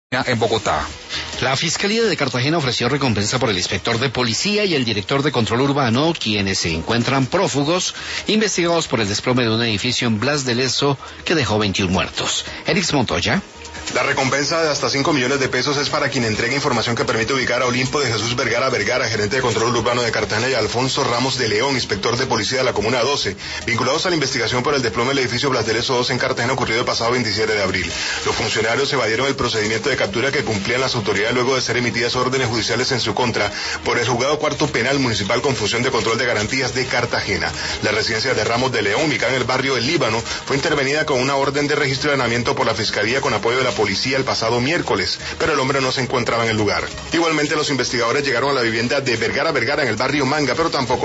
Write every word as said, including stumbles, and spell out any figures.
en Bogotá. La Fiscalía de Cartagena ofreció recompensa por el inspector de policía y el director de control urbano, quienes se encuentran prófugos, investigados por el desplome de un edificio en Blas de Lezo que dejó veintiún muertos. Erix Montoya. La recompensa de hasta cinco millones de pesos es para quien entregue información que permite ubicar a Olimpo de Jesús Vergara Vergara, gerente de control urbano de Cartagena, y a Alfonso Ramos de León, inspector de policía de la Comuna doce, vinculados a la investigación por el desplome del edificio Blas de Lezo dos en Cartagena ocurrido el pasado veintisiete de abril. Los funcionarios evadieron el procedimiento de captura que cumplían las autoridades luego de ser emitidas órdenes judiciales en su contra por el juzgado cuarto penal municipal con función de control de garantías de Cartagena. La residencia de Ramos de León, ubicada en el barrio El Líbano, fue intervenida con una orden de registro y allanamiento por la Fiscalía con apoyo de la policía el pasado miércoles, pero el hombre no se encontraba en el lugar. Igualmente, los investigadores llegaron a la vivienda de Vergara Vergara en el barrio Manga, pero tampoco